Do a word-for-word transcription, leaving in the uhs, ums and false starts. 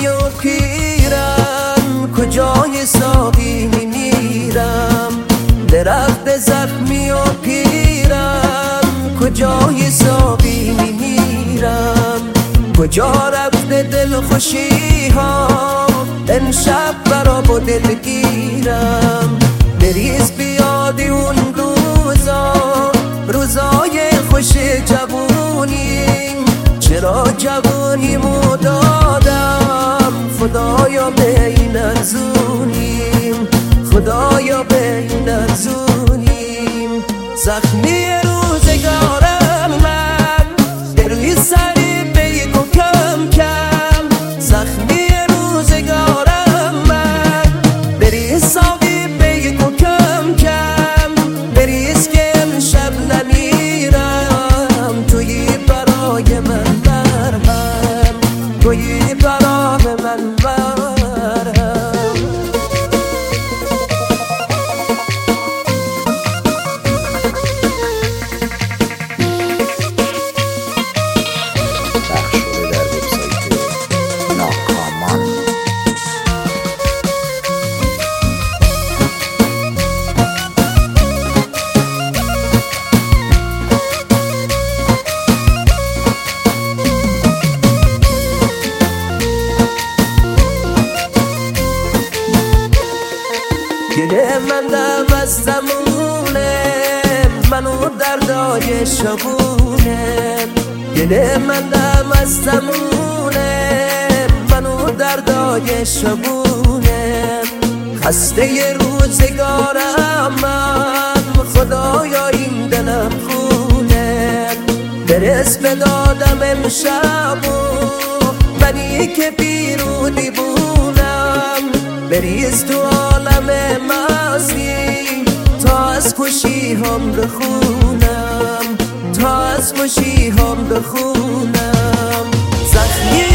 زخمی و پیرم کجای ساقی میمیرم. درخت زخمی و پیرم کجای ساقی میمیرم. کجا رفته دل خوشی ها امشب برا با دل گیرم. بریز بیادی اون روزا روزای خوش جوونی. چرا جوونیمو دادم خدایا به این ارزونیم. خدایا به این ارزونیم. زخمی روزگارم من بروی سری بیگ و کم کم. زخمی روزگارم من بری ساقی بیگ و کم کم. بریز که امشب نمیرم توی برای من برهم. توی برای من برهم. گله من دم از زمونه منو دردای شبونه. گله من دم از زمونه منو دردای شبونه. خسته روزگارم من خدایا این دلم خونه. برس به دادم امشب منی که بیرونی بونم. بریز تو عالم ماستی تا از خوشی هم بخونم. تا از خوشی هم بخونم. زخمی